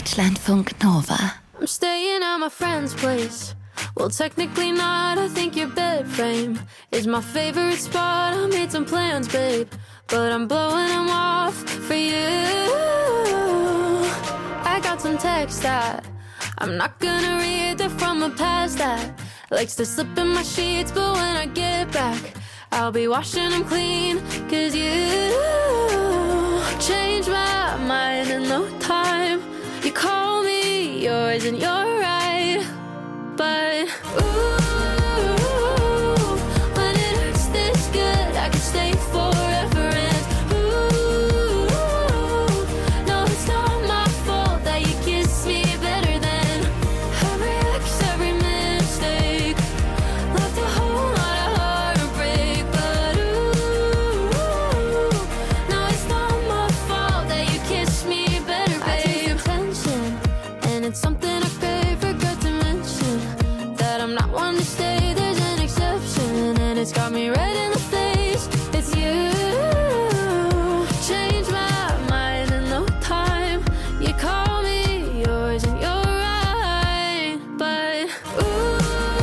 Deutschlandfunk Nova. I'm staying at my friend's place. Well, technically not, I think your bed frame is my favorite spot. I made some plans, babe, but I'm blowing them off for you. I got some text that I'm not gonna read, they're from a past that likes to slip in my sheets, but when I get back, I'll be washing them clean. Cause you changed my mind in no time. You call me yours and you're right, but ooh, when it hurts this good, I could stay forever. And ooh, no, it's not my fault that you kiss me better than every ex, every mistake. Left a whole lot of heartbreak, but ooh, no, it's not my fault that you kiss me better, babe. I taste the tension, and it's something I crave, forgot to mention that I'm not one to stay, there's an exception, and it's got me red in the face. It's you, changed my mind in no time. You call me yours and you're right, but ooh,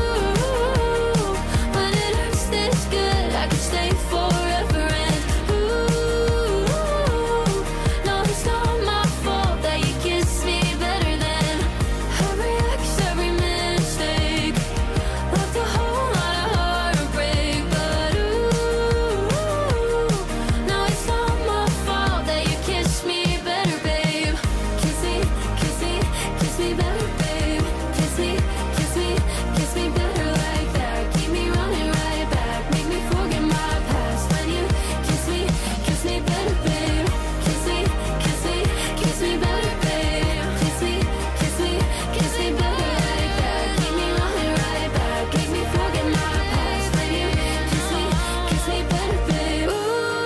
when it hurts this good, I could stay forever. And ooh, no, it's not my fault that you kiss me better than every ex, every mistake. Left a whole lot of heartbreak, but ooh, no, it's not my fault that you kiss me better, babe. Kiss me, kiss me, kiss me better, babe. Kiss me, kiss me, kiss me better like that. Keep me running right back, make me forget my past. When you kiss me better, babe. Kiss me, kiss me, kiss me better, babe. Kiss me, kiss me, kiss me better like that. Keep me running right back, make me forget my past. When you kiss me better, babe.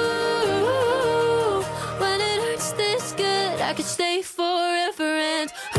Ooh, when it hurts this good, I could stay forever. And